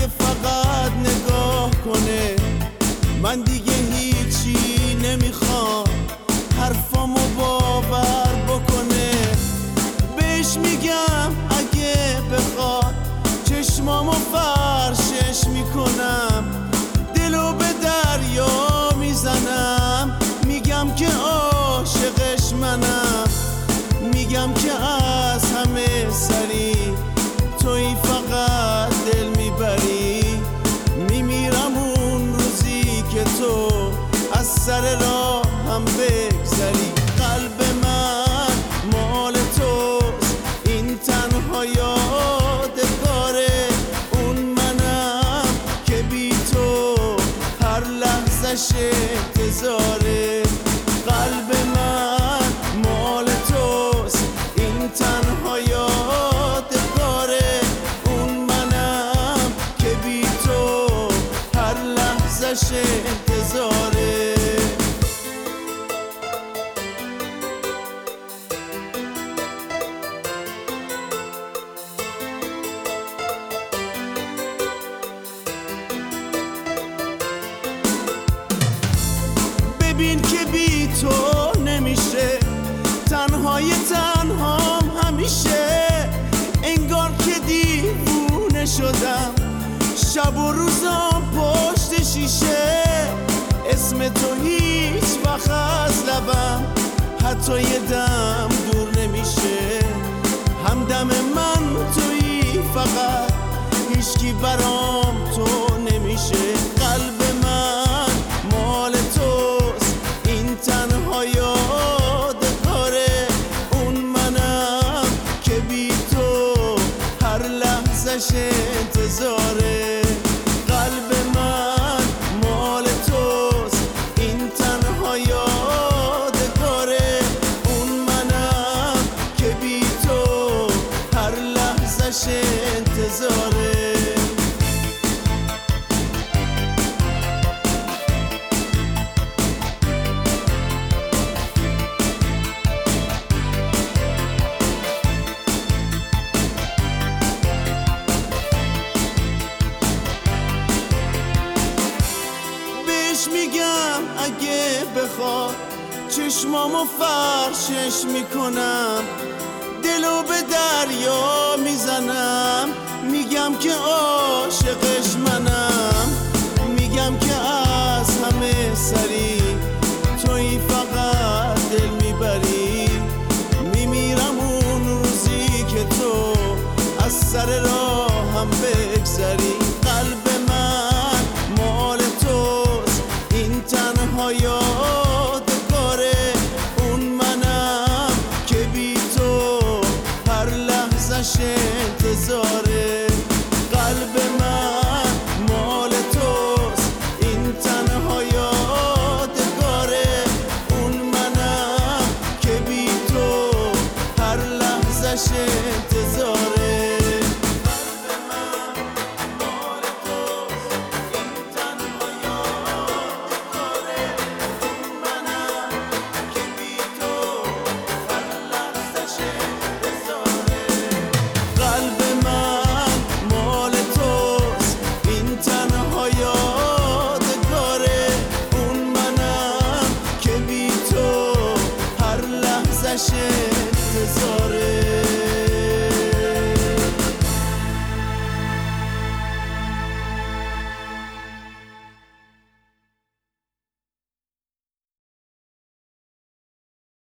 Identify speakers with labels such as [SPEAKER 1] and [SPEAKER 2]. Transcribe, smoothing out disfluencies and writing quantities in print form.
[SPEAKER 1] اگه فقط نگاه کنه، من دیگه هیچی نمیخوام، حرفامو باور بکنه. بهش میگم اگه بخواد چشمامو فرشش میکنم، دلو به دریا میزنم، میگم که عاشقش منم، میگم که از همه سری توی فقط دل میبری. میمیرم اون روزی که تو از سر راه هم بگذری. قلب من مال توست، این تنها یادگاره، اون منم که بی تو هر لحظش انتظاره. قلب من مال توست، این تنها یادگاره، اون منم که بی تو هر لحظش انتظاره. ببین که بی تو نمیشه، تنهای تنهام همیشه، انگار که دیوونه شدم، شب و روزام پشت شیشه. اسم تو هیچ وقت از لبم حتی یه دم دور نمیشه، همدم من تویی فقط، هیچکی برام تو نمیشه. قلب من مال توست، این تنها یادگاره، اون منم که بی تو هر لحظش انتظاره. قلب من مال توست، این تنها یادگاره، اون منم که بی تو هر لحظش انتظاره. میگم اگه بخواد چشمامو فرشش میکنم، دلو به دریا میزنم، میگم که عاشق